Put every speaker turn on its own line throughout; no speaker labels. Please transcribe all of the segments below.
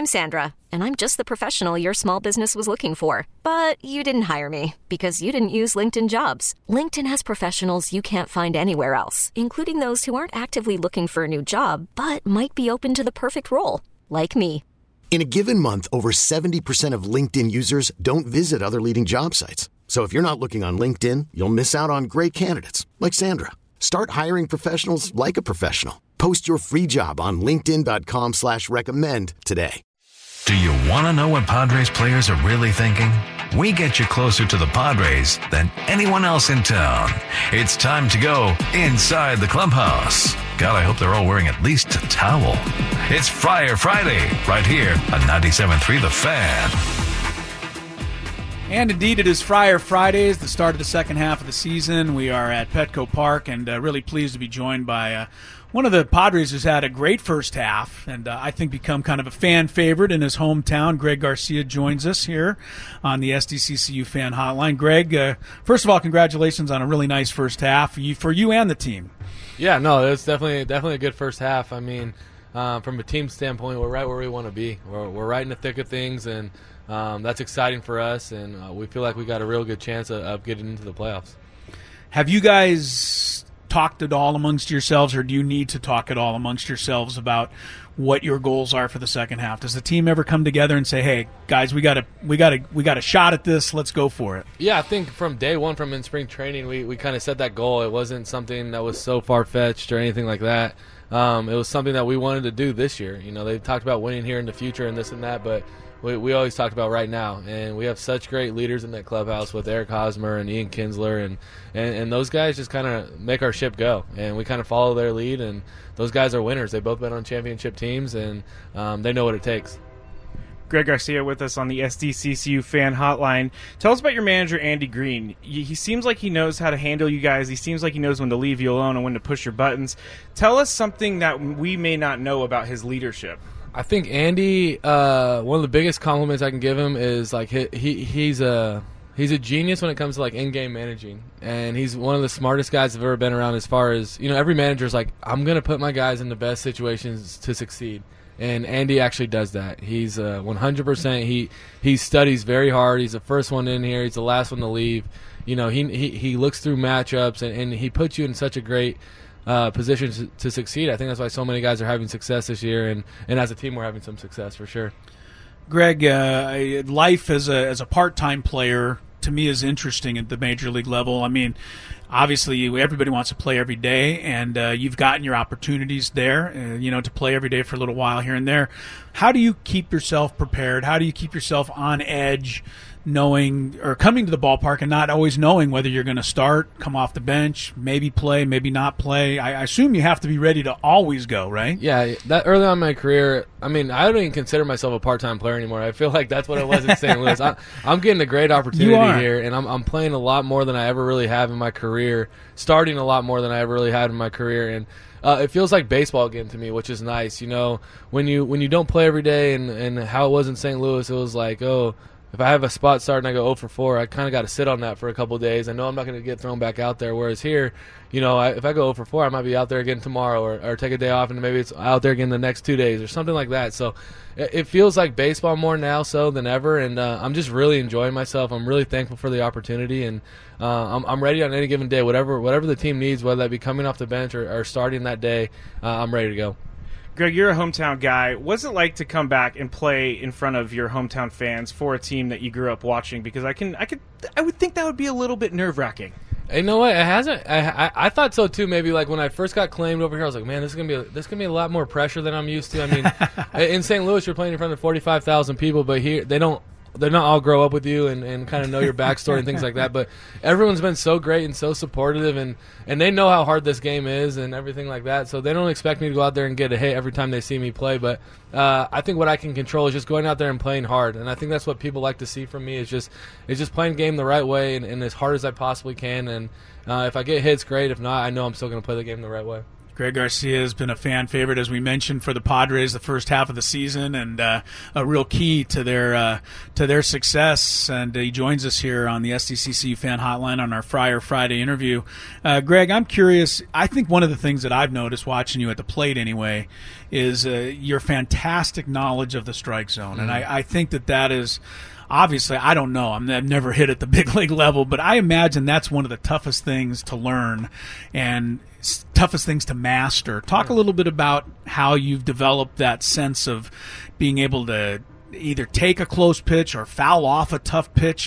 I'm Sandra, and I'm just the professional your small business was looking for. But you didn't hire me because you didn't use LinkedIn Jobs. LinkedIn has professionals you can't find anywhere else, including those who aren't actively looking for a new job, but might be open to the perfect role, like me.
In a given month, over 70% of LinkedIn users don't visit other leading job sites. So if you're not looking on LinkedIn, you'll miss out on great candidates like Sandra. Start hiring professionals like a professional. Post your free job on linkedin.com/recommend today.
Do you want to know what Padres players are really thinking? We get you closer to the Padres than anyone else in town. It's time to go inside the clubhouse. God, I hope they're all wearing at least a towel. It's Friar Friday right here on 97.3 The Fan.
And indeed, it is Friar Fridays, the start of the second half of the season. We are at Petco Park, and really pleased to be joined by one of the Padres who's had a great first half, and I think become kind of a fan favorite in his hometown. Greg Garcia joins us here on the SDCCU Fan Hotline. Greg, first of all, congratulations on a really nice first half for you and the team.
Yeah, no, it's definitely a good first half. I mean, from a team standpoint, we're right where we want to be. We're right in the thick of things, and that's exciting for us, and we feel like we got a real good chance of getting into the playoffs.
Have you guys talked at all amongst yourselves, or do you need to talk at all amongst yourselves about what your goals are for the second half? Does the team ever come together and say, "Hey, guys, we got a shot at this. Let's go for it"?
Yeah, I think from day one, from in spring training, we kind of set that goal. It wasn't something that was so far-fetched or anything like that. It was something that we wanted to do this year. You know, they've talked about winning here in the future and this and that, but we always talked about right now, and we have such great leaders in that clubhouse with Eric Hosmer and Ian Kinsler, and those guys just kind of make our ship go, and we kind of follow their lead, and those guys are winners. They've both been on championship teams, and they know what it takes.
Greg Garcia with us on the SDCCU Fan Hotline. Tell us about your manager, Andy Green. He seems like he knows how to handle you guys. He seems like he knows when to leave you alone and when to push your buttons. Tell us something that we may not know about his leadership.
I think Andy, one of the biggest compliments I can give him is like he's a genius when it comes to like in-game managing, and he's one of the smartest guys I've ever been around. As far as, you know, every manager is like, I'm gonna put my guys in the best situations to succeed, and Andy actually does that. He's 100%. He studies very hard. He's the first one in here. He's the last one to leave. You know, he looks through matchups, and he puts you in such a great position to succeed. I think that's why so many guys are having success this year, and as a team we're having some success for sure.
Greg, life as a part-time player to me is interesting at the major league level. I mean, obviously everybody wants to play every day, and you've gotten your opportunities there, to play every day for a little while here and there. How do you keep yourself prepared? How do you keep yourself on edge, knowing or coming to the ballpark and not always knowing whether you're going to start, come off the bench, maybe play, maybe not play? I assume you have to be ready to always go, right?
Yeah, that early on in my career, I mean, I don't even consider myself a part-time player anymore. I feel like that's what I was in St. Louis. I'm getting a great opportunity here, and I'm playing a lot more than I ever really have in my career, starting a lot more than I ever really had in my career, and it feels like baseball again to me, which is nice. You know, when you don't play every day, and how it was in St. Louis, it was like, oh, if I have a spot start and I go 0 for 4, I kind of got to sit on that for a couple of days. I know I'm not going to get thrown back out there. Whereas here, if I go 0 for 4, I might be out there again tomorrow, or take a day off, and maybe it's out there again the next 2 days or something like that. So it feels like baseball more now so than ever, and I'm just really enjoying myself. I'm really thankful for the opportunity, and I'm ready on any given day. Whatever the team needs, whether that be coming off the bench or starting that day, I'm ready to go.
Greg, you're a hometown guy. What's it like to come back and play in front of your hometown fans for a team that you grew up watching? Because I would think that would be a little bit nerve-wracking.
You know what? It hasn't. I thought so too. Maybe like when I first got claimed over here, I was like, man, this is gonna be a lot more pressure than I'm used to. I mean, in St. Louis, you're playing in front of 45,000 people, but here they're not all grow up with you and kind of know your backstory and things like that. But everyone's been so great and so supportive, and they know how hard this game is and everything like that. So they don't expect me to go out there and get a hit every time they see me play. But I think what I can control is just going out there and playing hard. And I think that's what people like to see from me is just playing the game the right way and as hard as I possibly can. And if I get hits, great. If not, I know I'm still going to play the game the right way.
Greg Garcia has been a fan favorite, as we mentioned, for the Padres the first half of the season, and a real key to their success. And he joins us here on the SDCCU Fan Hotline on our Friar Friday interview. Greg, I'm curious. I think one of the things that I've noticed watching you at the plate anyway is your fantastic knowledge of the strike zone. And I think that is – obviously, I don't know. I've never hit at the big league level, but I imagine that's one of the toughest things to learn and toughest things to master. Talk a little bit about how you've developed that sense of being able to either take a close pitch or foul off a tough pitch.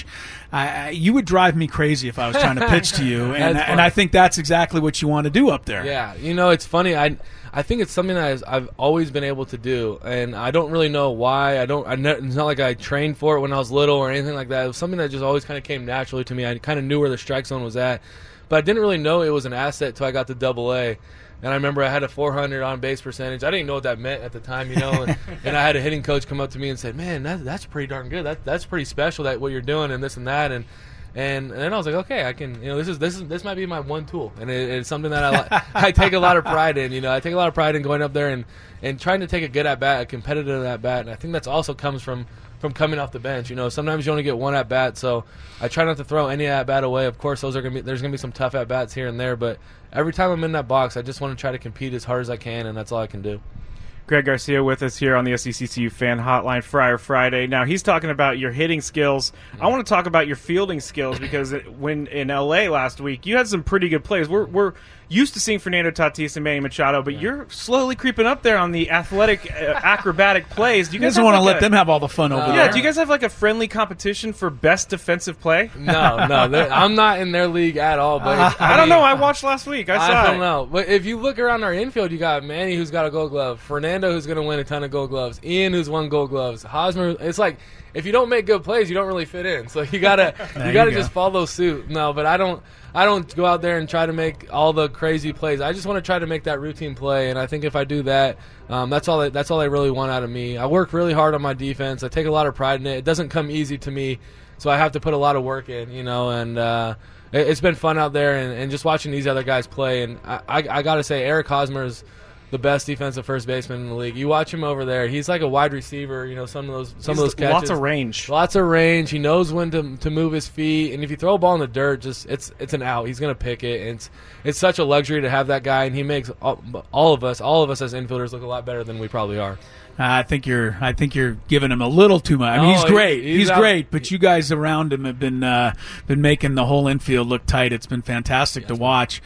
You would drive me crazy if I was trying to pitch to you, and I think that's exactly what you want to do up there.
Yeah, it's funny. I think it's something that I've always been able to do, and I don't really know why. It's not like I trained for it when I was little or anything like that. It was something that just always kind of came naturally to me. I kind of knew where the strike zone was at, but I didn't really know it was an asset until I got to Double-A. And I remember I had a 400 on-base percentage. I didn't know what that meant at the time, and I had a hitting coach come up to me and said, "Man, that's pretty darn good. That's pretty special, that what you're doing and this and that." And then I was like, okay, I can. This might be my one tool, and it's something that I take a lot of pride in. I take a lot of pride in going up there and trying to take a good at bat, a competitive at bat, and I think that's also comes from coming off the bench. Sometimes you only get one at bat, so I try not to throw any at bat away. Of course, there's gonna be some tough at bats here and there, but every time I'm in that box, I just want to try to compete as hard as I can, and that's all I can do.
Greg Garcia with us here on the SDCCU Fan Hotline, Friar Friday. Now, he's talking about your hitting skills. I want to talk about your fielding skills, because when in L.A. last week, you had some pretty good plays. We're used to seeing Fernando Tatis and Manny Machado, but you're slowly creeping up there on the athletic, acrobatic plays. Do you guys
want to let them have all the fun over there?
Yeah, do you guys have like a friendly competition for best defensive play?
No, I'm not in their league at all. But
I don't know. I watched last week. I
don't know. But if you look around our infield, you got Manny, who's got a Gold Glove, Fernando, who's going to win a ton of Gold Gloves, Ian, who's won Gold Gloves, Hosmer. It's like, if you don't make good plays, you don't really fit in. So you gotta just follow suit. No, but I don't go out there and try to make all the crazy plays. I just want to try to make that routine play, and I think if I do that, that's all they really want out of me. I work really hard on my defense. I take a lot of pride in it. It doesn't come easy to me, so I have to put a lot of work in. And it's been fun out there, and just watching these other guys play. And I gotta say, Eric Hosmer's the best defensive first baseman in the league. You watch him over there; he's like a wide receiver. Some of those catches, lots of range. He knows when to move his feet, and if you throw a ball in the dirt, it's an out. He's gonna pick it. And it's such a luxury to have that guy, and he makes all of us as infielders look a lot better than we probably are.
I think you're giving him a little too much. I mean, he's great. He's great, but you guys around him have been making the whole infield look tight. It's been fantastic to watch.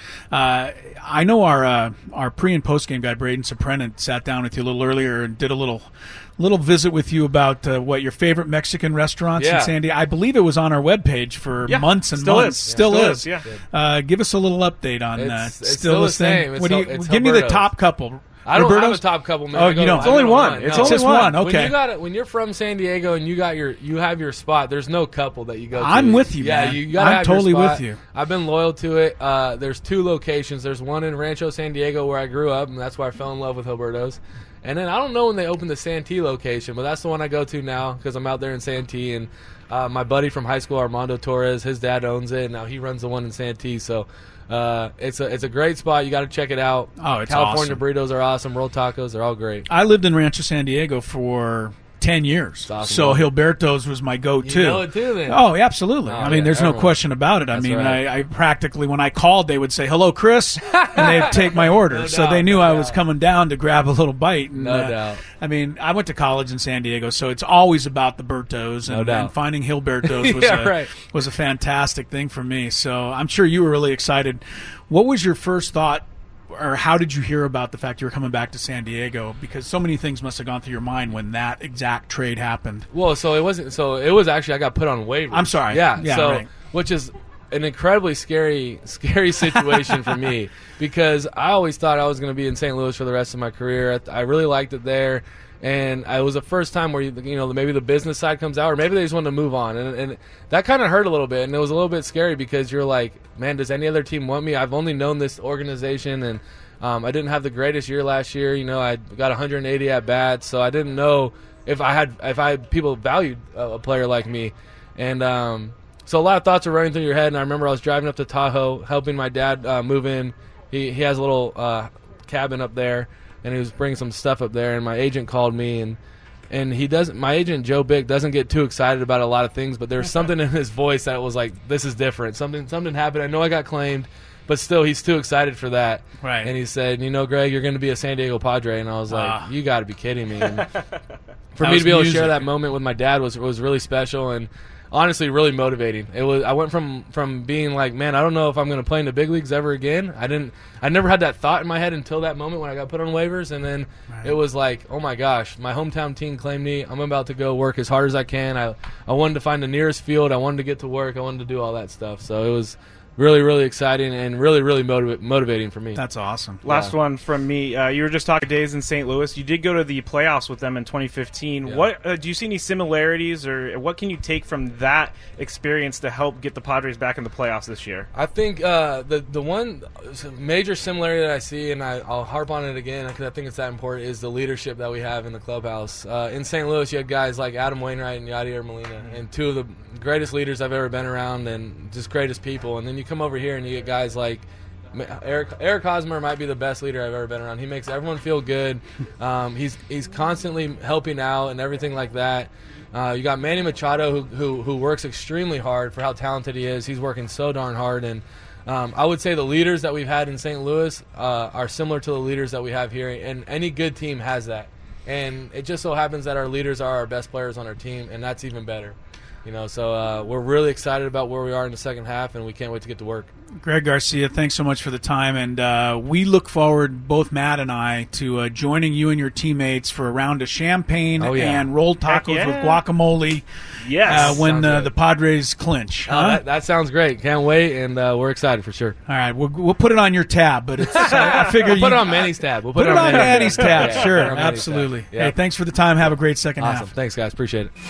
I know our pre and post game guy Braden Soprenin sat down with you a little earlier and did a little visit with you about what your favorite Mexican restaurants in San Diego. I believe it was on our webpage for months and months. Still is. Yeah. Give us a little update on that.
It's still the same.
Give me the top couple.
I don't have a top couple, man.
Oh, you don't?
It's only one. It's
just one. Okay.
When you're from San Diego and you have your spot, there's no couple that you go to.
I'm with you, man.
You gotta have
totally
your spot.
with you.
I've been loyal to it. There's two locations. There's one in Rancho San Diego where I grew up, and that's where I fell in love with Gilberto's. And then I don't know when they opened the Santee location, but that's the one I go to now because I'm out there in Santee. And my buddy from high school, Armando Torres, his dad owns it, and now he runs the one in Santee. So it's a great spot. You got to check it out.
Oh, it's
California
awesome.
Burritos are awesome. Rolled tacos, they're all great.
I lived in Rancho San Diego for 10 years.
Awesome.
So Gilberto's was my go-to.
You know it too, then.
Oh, absolutely. I mean, there's no question about it. I mean,
right.
I practically, when I called, they would say, "Hello, Chris," and they'd take my order. So they knew I was coming down to grab a little bite. And,
No doubt.
I mean, I went to college in San Diego, so it's always about the Bertos. And finding Gilberto's was a fantastic thing for me. So I'm sure you were really excited. What was your first thought, or how did you hear about the fact you were coming back to San Diego? Because so many things must have gone through your mind when that exact trade happened.
Well, it was actually I got put on waivers.
I'm sorry.
Yeah. Which is an incredibly scary situation for me because I always thought I was going to be in St. Louis for the rest of my career. I really liked it there. And it was the first time where maybe the business side comes out, or maybe they just want to move on, and that kind of hurt a little bit, and it was a little bit scary because you're like, man, does any other team want me? I've only known this organization, and I didn't have the greatest year last year. I got 180 at bats, so I didn't know if people valued a player like me, and so a lot of thoughts are running through your head. And I remember I was driving up to Tahoe helping my dad move in. He has a little cabin up there, and he was bringing some stuff up there, and my agent called me, and he doesn't. My agent Joe Bick doesn't get too excited about a lot of things, but there's something in his voice that was like, this is different. Something happened. I know I got claimed, but still, he's too excited for that.
Right.
And he said, Greg, you're going to be a San Diego Padre, and I was like, you got to be kidding me. And for me to be able to share that moment with my dad was really special and honestly really motivating. It was. I went from being like, man, I don't know if I'm going to play in the big leagues ever again. I never had that thought in my head until that moment when I got put on waivers, and then it was like, oh my gosh, my hometown team claimed me. I'm about to go work as hard as I can. I wanted to find the nearest field. I wanted to get to work. I wanted to do all that stuff. So it was really, really exciting and really, really motivating for me.
That's awesome.
Last one from me. You were just talking days in St. Louis. You did go to the playoffs with them in 2015.
Yeah.
What do you see any similarities, or what can you take from that experience to help get the Padres back in the playoffs this year?
I think the one major similarity that I see, and I'll harp on it again because I think it's that important, is the leadership that we have in the clubhouse. In St. Louis, you had guys like Adam Wainwright and Yadier Molina, and two of the greatest leaders I've ever been around and just greatest people. And then you come over here and you get guys like Eric Hosmer might be the best leader I've ever been around. He makes everyone feel good. He's constantly helping out and everything like that. You got Manny Machado who works extremely hard for how talented he is. He's working so darn hard. And I would say the leaders that we've had in St. Louis are similar to the leaders that we have here. And any good team has that. And it just so happens that our leaders are our best players on our team, and that's even better. So we're really excited about where we are in the second half, and we can't wait to get to work.
Greg Garcia, thanks so much for the time, and we look forward, both Matt and I, to joining you and your teammates for a round of champagne and rolled tacos with guacamole.
Yes,
when the Padres clinch.
That sounds great. Can't wait, and we're excited for sure.
All right, we'll put it on your tab, but it's, I figure
we'll put it on Manny's tab.
We'll put it on Manny's tab.
Yeah,
sure, absolutely.
Tab. Yeah.
Hey, thanks for the time. Have a great second half.
Awesome. Thanks, guys. Appreciate it.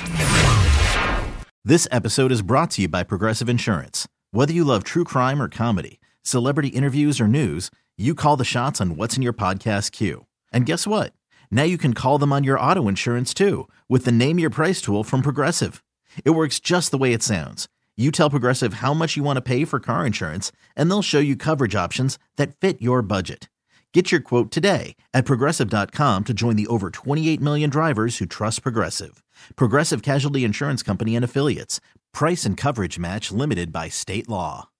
This episode is brought to you by Progressive Insurance. Whether you love true crime or comedy, celebrity interviews or news, you call the shots on what's in your podcast queue. And guess what? Now you can call them on your auto insurance too with the Name Your Price tool from Progressive. It works just the way it sounds. You tell Progressive how much you want to pay for car insurance, and they'll show you coverage options that fit your budget. Get your quote today at Progressive.com to join the over 28 million drivers who trust Progressive. Progressive Casualty Insurance Company and Affiliates. Price and coverage match limited by state law.